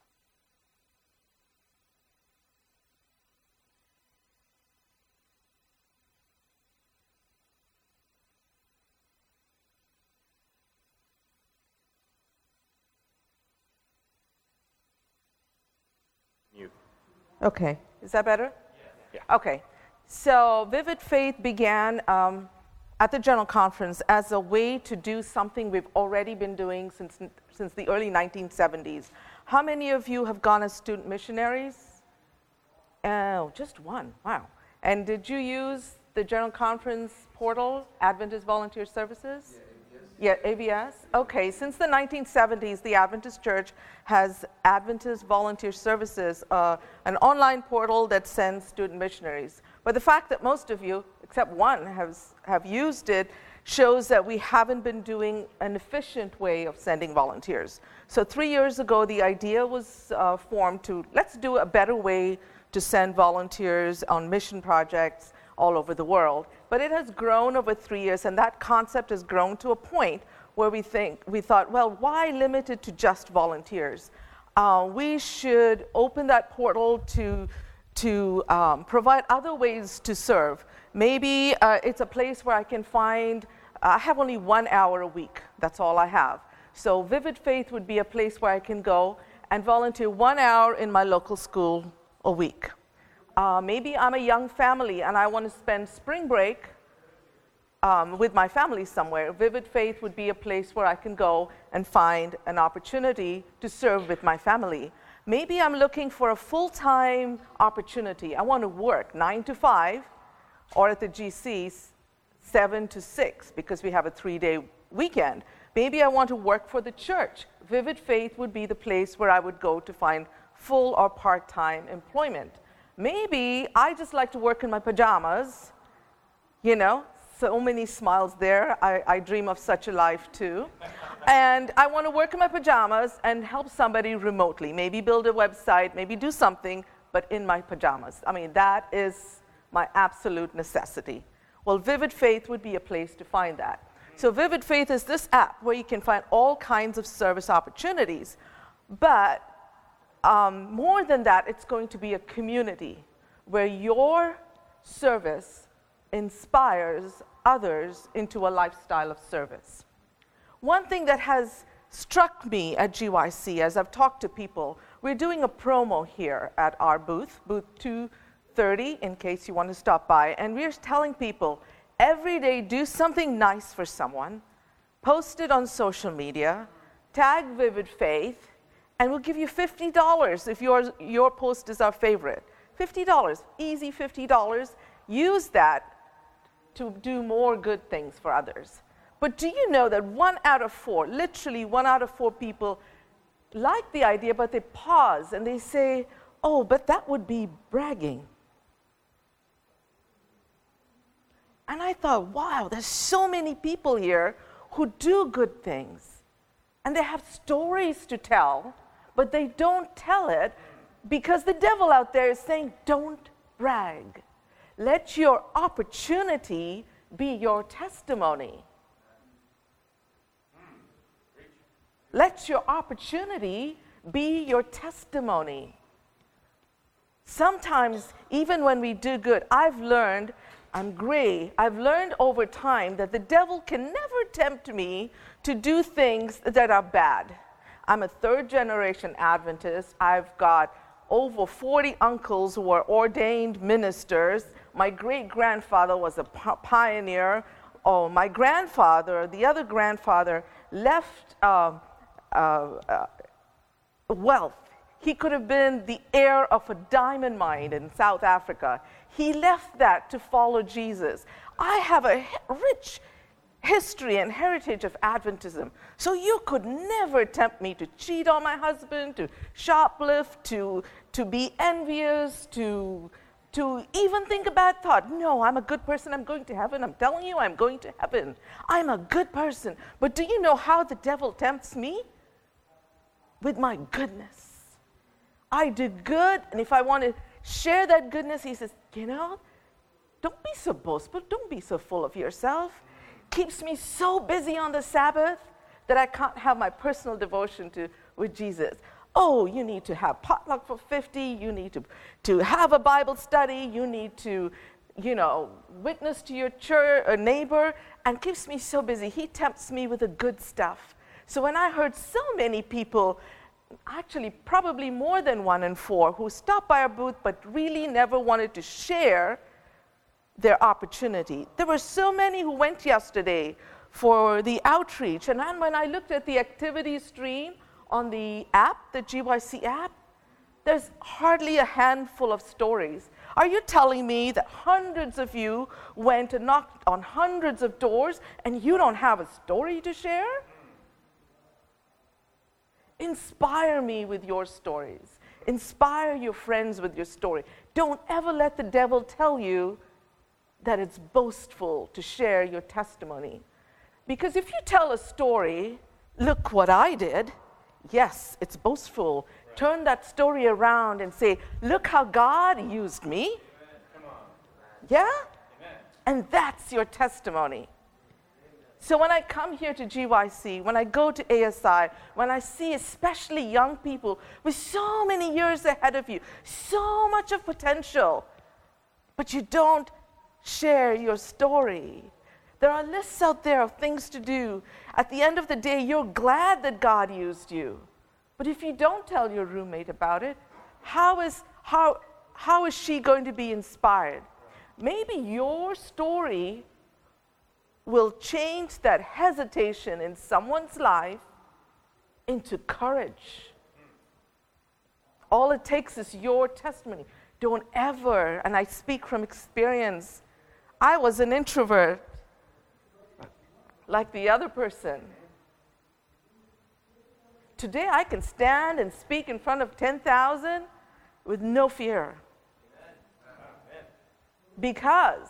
Okay, is that better? Yeah. Okay, so Vivid Faith began at the General Conference as a way to do something we've already been doing since the early 1970s. How many of you have gone as student missionaries? Oh, just one, wow. And did you use the General Conference portal, Adventist Volunteer Services? Yeah, AVS? Okay, since the 1970s, the Adventist Church has Adventist Volunteer Services, an online portal that sends student missionaries. But the fact that most of you, except one, have used it shows that we haven't been doing an efficient way of sending volunteers. So 3 years ago, the idea was formed to, let's do a better way to send volunteers on mission projects all over the world. But it has grown over 3 years, and that concept has grown to a point where we thought, well, why limit it to just volunteers? We should open that portal to provide other ways to serve. Maybe it's a place where I can find, I have only 1 hour a week. That's all I have. So Vivid Faith would be a place where I can go and volunteer 1 hour in my local school a week. Maybe I'm a young family and I want to spend spring break with my family somewhere. Vivid Faith would be a place where I can go and find an opportunity to serve with my family. Maybe I'm looking for a full-time opportunity. I want to work 9 to 5 or at the GC 7 to 6 because we have a 3-day weekend. Maybe I want to work for the church. Vivid Faith would be the place where I would go to find full or part-time employment. Maybe I just like to work in my pajamas, you know, so many smiles there. I dream of such a life too. And I want to work in my pajamas and help somebody remotely, maybe build a website, maybe do something, but in my pajamas. I mean, that is my absolute necessity. Well, Vivid Faith would be a place to find that. So Vivid Faith is this app where you can find all kinds of service opportunities, but more than that, it's going to be a community where your service inspires others into a lifestyle of service. One thing that has struck me at GYC as I've talked to people, we're doing a promo here at our booth 230, in case you want to stop by, and we're telling people every day do something nice for someone, post it on social media, tag Vivid Faith, and we'll give you $50 if your post is our favorite. $50, easy $50. Use that to do more good things for others. But do you know that 1 out of 4, literally 1 out of 4 people like the idea, but they pause and they say, oh, but that would be bragging. And I thought, wow, there's so many people here who do good things. And they have stories to tell, but they don't tell it because the devil out there is saying, don't brag. Let your opportunity be your testimony. Let your opportunity be your testimony. Sometimes, even when we do good, I've learned over time that the devil can never tempt me to do things that are bad. I'm a third-generation Adventist. I've got over 40 uncles who are ordained ministers. My great-grandfather was a pioneer. Oh, my grandfather, the other grandfather, left wealth. He could have been the heir of a diamond mine in South Africa. He left that to follow Jesus. I have a rich history and heritage of Adventism. So you could never tempt me to cheat on my husband, to shoplift, to be envious, to even think a bad thought. No, I'm a good person. I'm going to heaven. I'm telling you, I'm going to heaven. I'm a good person. But do you know how the devil tempts me? With my goodness. I do good, and if I want to share that goodness, he says, don't be so boastful. Don't be so full of yourself. Keeps me so busy on the Sabbath that I can't have my personal devotion with Jesus. Oh, you need to have potluck for 50. You need to have a Bible study. You need to, witness to your church or neighbor, and keeps me so busy. He tempts me with the good stuff. So when I heard so many people, actually probably more than 1 in 4, who stopped by our booth but really never wanted to share their opportunity. There were so many who went yesterday for the outreach, and then when I looked at the activity stream on the app, the GYC app, there's hardly a handful of stories. Are you telling me that hundreds of you went and knocked on hundreds of doors and you don't have a story to share? Inspire me with your stories. Inspire your friends with your story. Don't ever let the devil tell you that it's boastful to share your testimony. Because if you tell a story, look what I did, yes, it's boastful. Right. Turn that story around and say, look how God used me. Amen. Come on. Yeah? Amen. And that's your testimony. So when I come here to GYC, when I go to ASI, when I see especially young people with so many years ahead of you, so much of potential, but you don't share your story. There are lists out there of things to do. At the end of the day, you're glad that God used you. But if you don't tell your roommate about it, how is she going to be inspired? Maybe your story will change that hesitation in someone's life into courage. All it takes is your testimony. Don't ever, and I speak from experience, I was an introvert like the other person. Today I can stand and speak in front of 10,000 with no fear. Because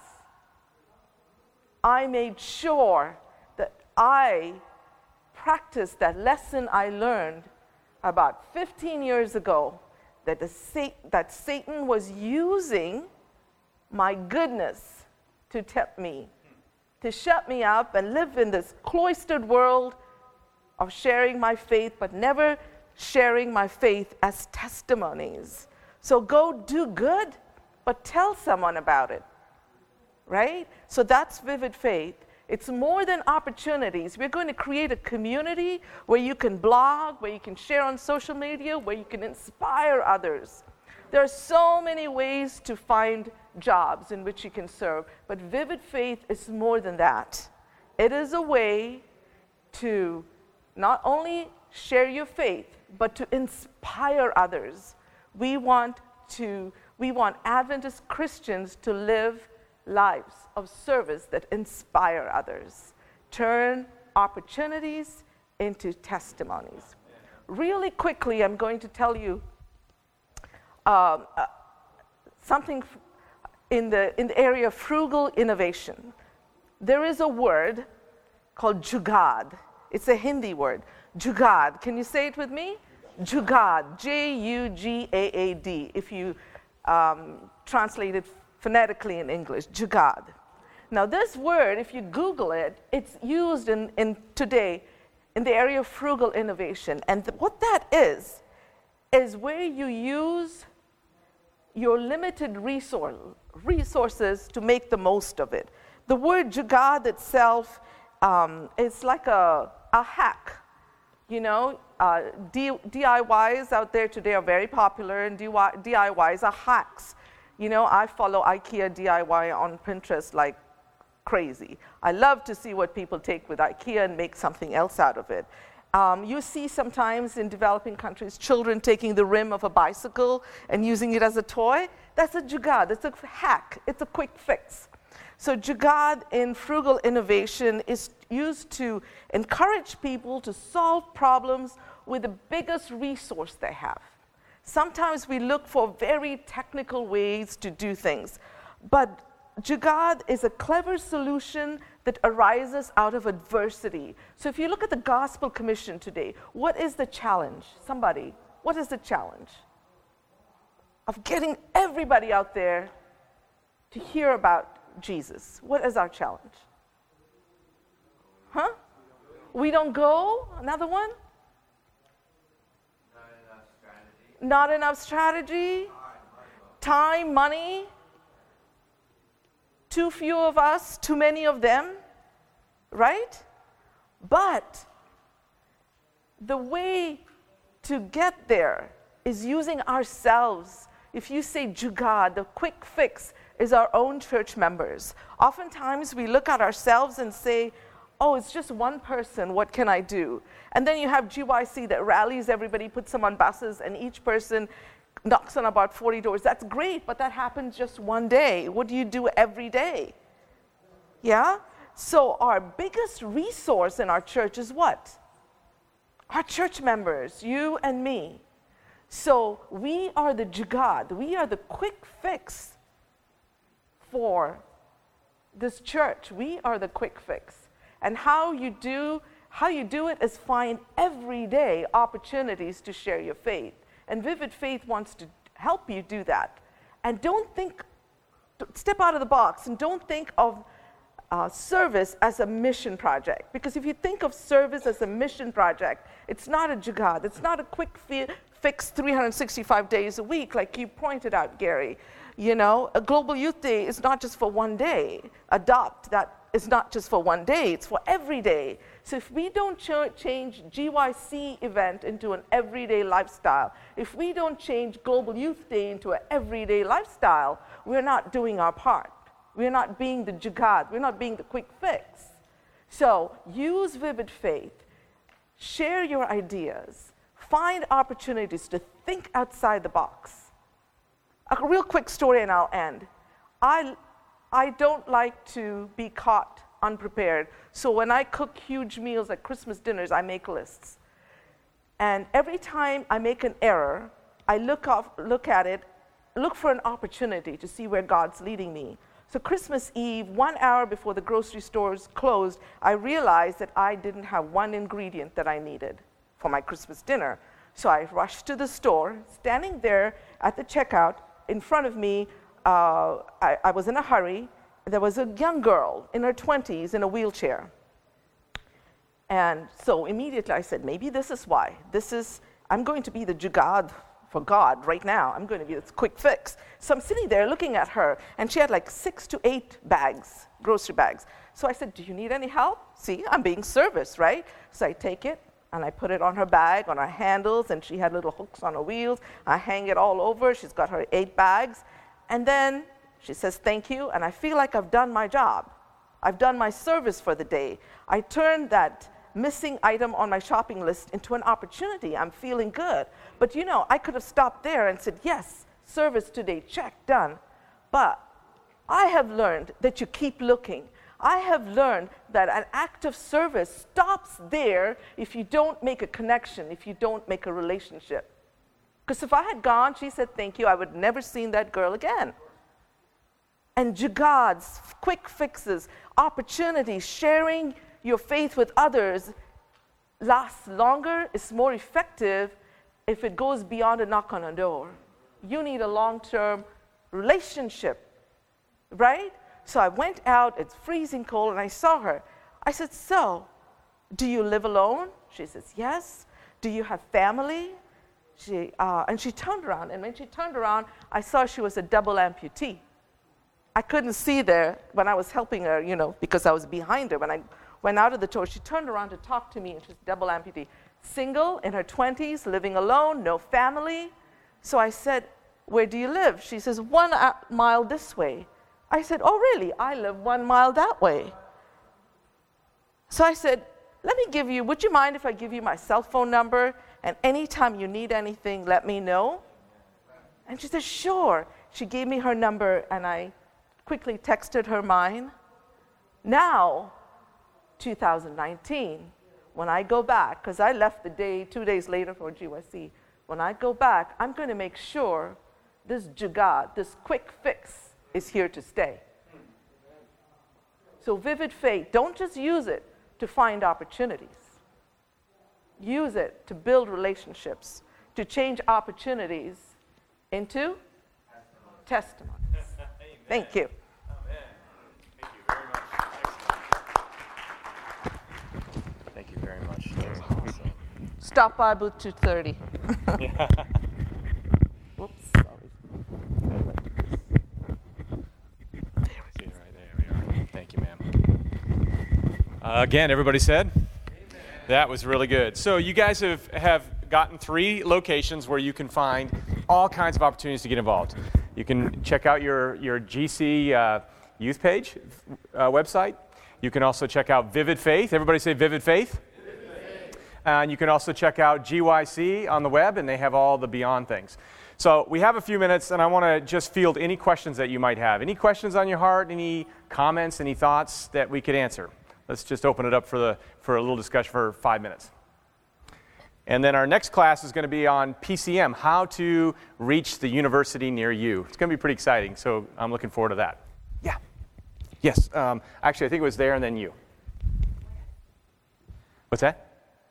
I made sure that I practiced that lesson I learned about 15 years ago, that Satan was using my goodness to tempt me, to shut me up and live in this cloistered world of sharing my faith, but never sharing my faith as testimonies. So go do good, but tell someone about it. Right? So that's Vivid Faith. It's more than opportunities. We're going to create a community where you can blog, where you can share on social media, where you can inspire others. There are so many ways to find jobs in which you can serve, but Vivid Faith is more than that. It is a way to not only share your faith, but to inspire others. We want Adventist Christians to live lives of service that inspire others. Turn opportunities into testimonies. Really quickly, I'm going to tell you something in the area of frugal innovation. There is a word called jugad. It's a Hindi word. Jugad. Can you say it with me? Jugad. Jugaad. If you translate it phonetically in English, jugad. Now this word, if you Google it, it's used in today in the area of frugal innovation. And what that is where you use your limited resources to make the most of it. The word jugad itself is like a hack. DIYs out there today are very popular, and DIYs are hacks. I follow IKEA DIY on Pinterest like crazy. I love to see what people take with IKEA and make something else out of it. You see sometimes in developing countries, children taking the rim of a bicycle and using it as a toy. That's a jugad, it's a hack, it's a quick fix. So Jugaad in frugal innovation is used to encourage people to solve problems with the biggest resource they have. Sometimes we look for very technical ways to do things, but Jugaad is a clever solution that arises out of adversity. So if you look at the Gospel Commission today, what is the challenge? Somebody, what is the challenge? Of getting everybody out there to hear about Jesus. What is our challenge? Huh? We don't go? Another one? Not enough strategy. Time, money. Too few of us, too many of them, right? But the way to get there is using ourselves. If you say Jugaad, the quick fix is our own church members. Oftentimes we look at ourselves and say, oh, it's just one person, what can I do? And then you have GYC that rallies everybody, puts them on buses, and each person knocks on about 40 doors. That's great, but that happens just one day. What do you do every day? Yeah? So our biggest resource in our church is what? Our church members, you and me. So we are the Jugaad. We are the quick fix for this church. We are the quick fix. And how you do it is find everyday opportunities to share your faith. And Vivid Faith wants to help you do that. And step out of the box and don't think of service as a mission project. Because if you think of service as a mission project, it's not a Jugaad. It's not a quick fix 365 days a week, like you pointed out, Gary. You know, a Global Youth Day is not just for one day. Adopt, that is not just for one day, it's for every day. So if we don't change GYC event into an everyday lifestyle, if we don't change Global Youth Day into an everyday lifestyle, we're not doing our part. We're not being the Jugaad. We're not being the quick fix. So use Vivid Faith. Share your ideas. Find opportunities to think outside the box. A real quick story and I'll end. I don't like to be caught unprepared. So when I cook huge meals like Christmas dinners, I make lists. And every time I make an error, I look at it, look for an opportunity to see where God's leading me. So Christmas Eve, 1 hour before the grocery stores closed, I realized that I didn't have one ingredient that I needed for my Christmas dinner. So I rushed to the store, standing there at the checkout. In front of me, I was in a hurry. There was a young girl in her 20s in a wheelchair. And so immediately I said, maybe this is why. I'm going to be the Jugaad for God right now. I'm going to be this quick fix. So I'm sitting there looking at her, and she had like 6 to 8 bags, grocery bags. So I said, do you need any help? See, I'm being serviced, right? So I take it, and I put it on her bag, on her handles, and she had little hooks on her wheels. I hang it all over. She's got her 8 bags. And then she says, thank you, and I feel like I've done my job. I've done my service for the day. I turned that missing item on my shopping list into an opportunity. I'm feeling good. But you know, I could have stopped there and said, yes, service today, check, done. But I have learned that you keep looking. I have learned that an act of service stops there if you don't make a connection, if you don't make a relationship. Because if I had gone, she said thank you, I would never seen that girl again. And Jugaads, quick fixes, opportunities, sharing your faith with others lasts longer, is more effective if it goes beyond a knock on a door. You need a long-term relationship, right? So I went out, it's freezing cold, and I saw her. I said, so, do you live alone? She says, yes. Do you have family? And she turned around, and when she turned around, I saw she was a double amputee. I couldn't see there when I was helping her, you know, because I was behind her. When I went out of the door, she turned around to talk to me, and she's double amputee. Single, in her 20s, living alone, no family. So I said, where do you live? She says, 1 mile this way. I said, oh, really? I live 1 mile that way. So I said, would you mind if I give you my cell phone number, and anytime you need anything, let me know? And she said, sure. She gave me her number, and I quickly texted her mine. Now, 2019, when I go back, because I left 2 days later for GYC, when I go back, I'm going to make sure this jugaad, this quick fix, is here to stay. So Vivid Faith, don't just use it to find opportunities. Use it to build relationships, to change opportunities into testimonies. Thank you. Thank you very much. That was awesome. Stop by booth 230. Whoops, sorry. There we are. Thank you, ma'am. Again, everybody said? Amen. That was really good. So you guys have gotten 3 locations where you can find all kinds of opportunities to get involved. You can check out your GC youth page website. You can also check out Vivid Faith. Everybody say Vivid Faith. Vivid Faith. And you can also check out GYC on the web, and they have all the Beyond things. So we have a few minutes, and I want to just field any questions that you might have. Any questions on your heart, any comments, any thoughts that we could answer? Let's just open it up for a little discussion for 5 minutes. And then our next class is going to be on PCM, how to reach the university near you. It's going to be pretty exciting, so I'm looking forward to that. Yeah. Yes. Actually, I think it was there and then you. What's that?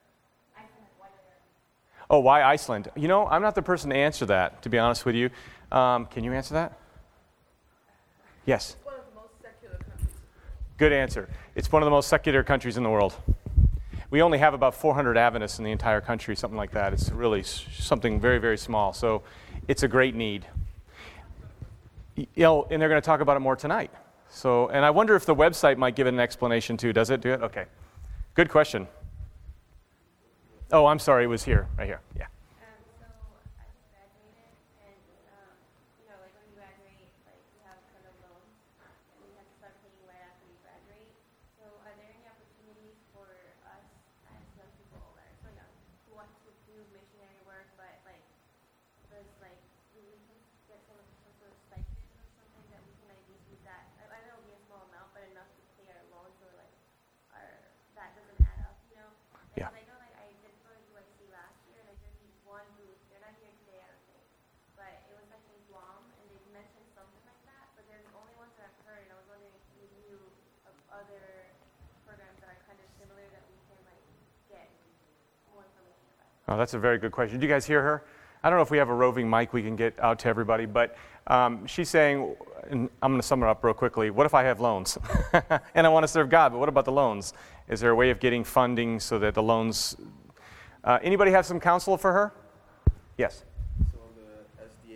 Oh, why Iceland? You know, I'm not the person to answer that, to be honest with you. Can you answer that? Yes. It's one of the most secular countries. Good answer. It's one of the most secular countries in the world. We only have about 400 Adventists in the entire country, something like that. It's really something very, very small. So it's a great need. You know, and they're going to talk about it more tonight. So, and I wonder if the website might give it an explanation too. Does it do it? Okay. Good question. Oh, I'm sorry. It was here, right here. Yeah. So I graduated, and you know, like when you graduate, like you have kind of loans, and you have to start paying right after you graduate. So are there any opportunities for us as young people that are so young who want to do missionary work, but like does like do we can get some sort of stipend or something that we can like use that? I know it'll be a small amount, but enough to pay our loans or like that doesn't add up, you know? Yeah. I know like I did go to USC last year, and I did meet one booth. They're not here today, I don't think, but it was like in Guam, and they mentioned something like that. But they're the only ones that I've heard, and I was wondering if you knew of other programs that are kind of similar that we can like get more information about. Oh, that's a very good question. Did you guys hear her? I don't know if we have a roving mic we can get out to everybody, but she's saying, and I'm going to sum it up real quickly, what if I have loans? And I want to serve God, but what about the loans? Is there a way of getting funding so that the loans... anybody have some counsel for her? Yes. So the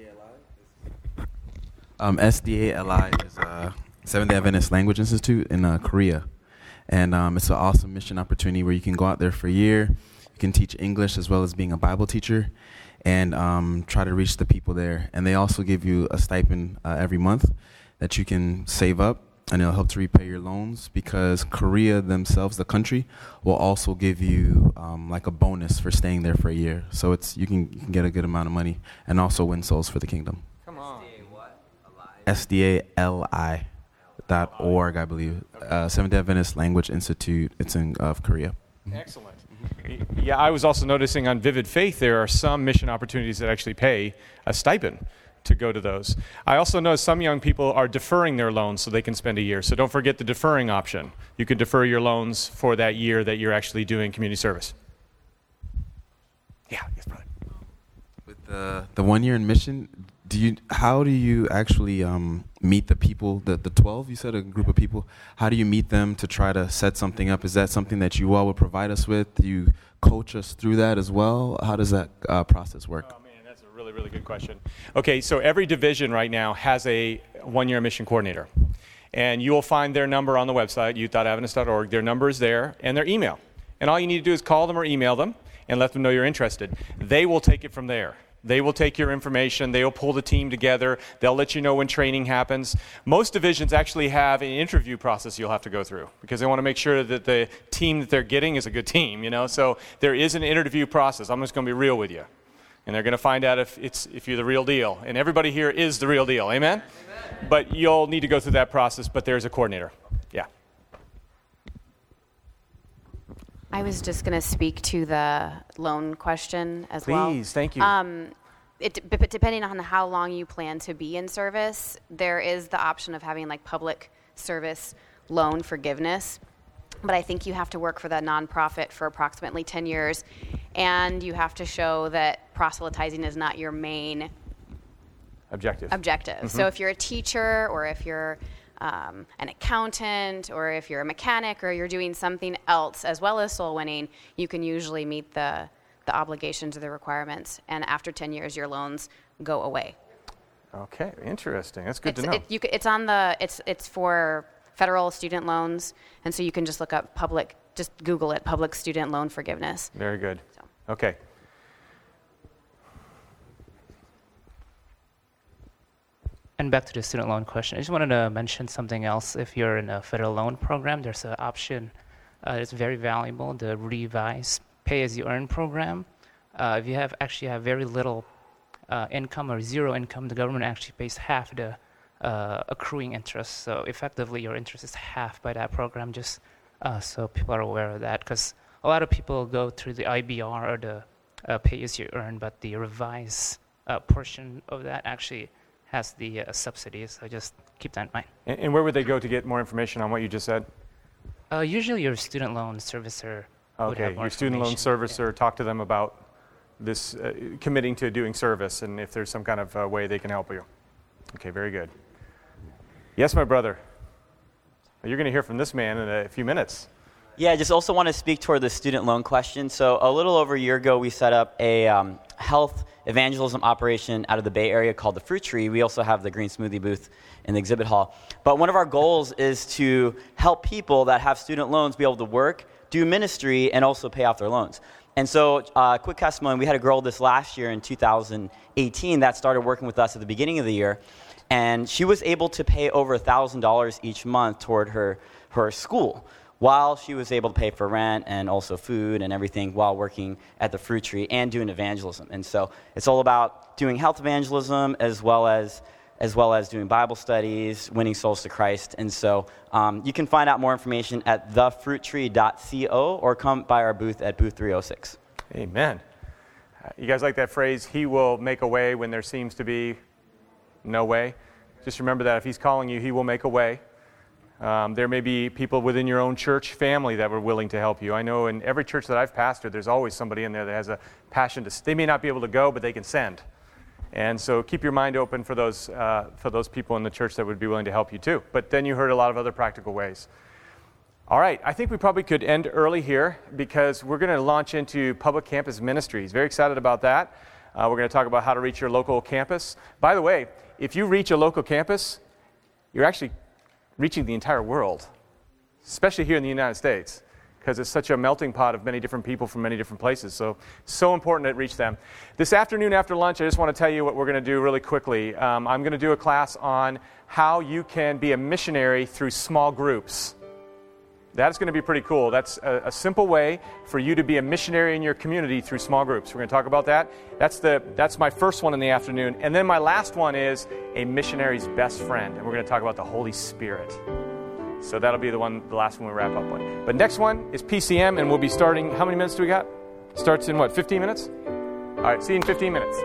SDALI is Seventh-day Adventist Language Institute in Korea. And it's an awesome mission opportunity where you can go out there for a year. You can teach English as well as being a Bible teacher and try to reach the people there. And they also give you a stipend every month that you can save up, and it'll help to repay your loans, because Korea themselves, the country, will also give you like a bonus for staying there for a year. So it's you can get a good amount of money and also win souls for the kingdom. Come on. SDALI.org, I believe. Seventh-day Adventist Language Institute. It's in Korea. Excellent. Yeah, I was also noticing on Vivid Faith there are some mission opportunities that actually pay a stipend to go to those. I also know some young people are deferring their loans so they can spend a year. So don't forget the deferring option. You can defer your loans for that year that you're actually doing community service. Yeah, yes, brother. With the 1 year in mission, how do you actually meet the people, the 12, you said, a group of people? How do you meet them to try to set something up? Is that something that you all would provide us with? Do you coach us through that as well? How does that process work? Oh, man, that's a really, really good question. Okay, so every division right now has a 1 year mission coordinator. And you will find their number on the website, youth.adventist.org. Their number is there, and their email. And all you need to do is call them or email them and let them know you're interested. They will take it from there. They will take your information. They will pull the team together. They'll let you know when training happens. Most divisions actually have an interview process you'll have to go through because they want to make sure that the team that they're getting is a good team, you know. So there is an interview process. I'm just going to be real with you. And they're going to find out if you're the real deal. And everybody here is the real deal. Amen? But you'll need to go through that process, but there's a coordinator. Yeah. I was just going to speak to the loan question as well. Please, thank you. But depending on how long you plan to be in service, there is the option of having like public service loan forgiveness. But I think you have to work for the nonprofit for approximately 10 years, and you have to show that proselytizing is not your main objective. Mm-hmm. So if you're a teacher, or if you're an accountant, or if you're a mechanic, or you're doing something else as well as soul winning, you can usually meet the obligations or the requirements, and after 10 years, your loans go away. Okay, interesting. That's good to know. It's for federal student loans, and so you can just look up just Google it, public student loan forgiveness. Very good. Okay. And back to the student loan question, I just wanted to mention something else. If you're in a federal loan program, there's an option that's very valuable, the Revise Pay-As-You-Earn program. If you have very little income or zero income, the government actually pays half the accruing interest. So effectively, your interest is half by that program, just so people are aware of that. Because a lot of people go through the IBR or the Pay-As-You-Earn, but the Revise portion of that actually has the subsidies. So just keep that in mind. And where would they go to get more information on what you just said? Usually your student loan servicer would have more your student loan servicer, talk to them about this committing to doing service, and if there's some kind of way they can help you. Okay, very good. Yes, my brother. You're going to hear from this man in a few minutes. Yeah, I just also want to speak toward the student loan question. So a little over a year ago, we set up a health evangelism operation out of the Bay Area called the Fruit Tree. We also have the green smoothie booth in the exhibit hall. But one of our goals is to help people that have student loans be able to work, do ministry, and also pay off their loans. And so, quick testimony, we had a girl this last year in 2018 that started working with us at the beginning of the year, and she was able to pay over $1,000 each month toward her school, while she was able to pay for rent and also food and everything while working at the Fruit Tree and doing evangelism. And so it's all about doing health evangelism as well as doing Bible studies, winning souls to Christ. And so you can find out more information at thefruittree.co or come by our booth at booth 306. Amen. You guys like that phrase, he will make a way when there seems to be no way? Just remember that if he's calling you, he will make a way. There may be people within your own church family that were willing to help you. I know in every church that I've pastored, there's always somebody in there that has a passion to. They may not be able to go, but they can send. And so keep your mind open for those people in the church that would be willing to help you too. But then you heard a lot of other practical ways. All right, I think we probably could end early here because we're going to launch into public campus ministries. Very excited about that. We're going to talk about how to reach your local campus. By the way, if you reach a local campus, you're actually reaching the entire world, especially here in the United States, because it's such a melting pot of many different people from many different places. So important to reach them. This afternoon after lunch, I just want to tell you what we're going to do really quickly. I'm going to do a class on how you can be a missionary through small groups. That's going to be pretty cool. That's a simple way for you to be a missionary in your community through small groups. We're going to talk about that. That's my first one in the afternoon. And then my last one is a missionary's best friend. And we're going to talk about the Holy Spirit. So that'll be the last one we wrap up with. But next one is PCM, and we'll be starting, how many minutes do we got? Starts in 15 minutes? All right, see you in 15 minutes.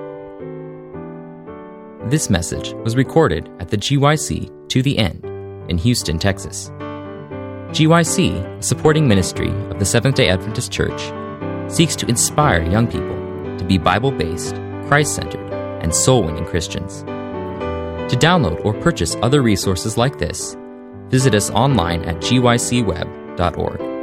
This message was recorded at the GYC To The End in Houston, Texas. GYC, a supporting ministry of the Seventh-day Adventist Church, seeks to inspire young people to be Bible-based, Christ-centered, and soul-winning Christians. To download or purchase other resources like this, visit us online at gycweb.org.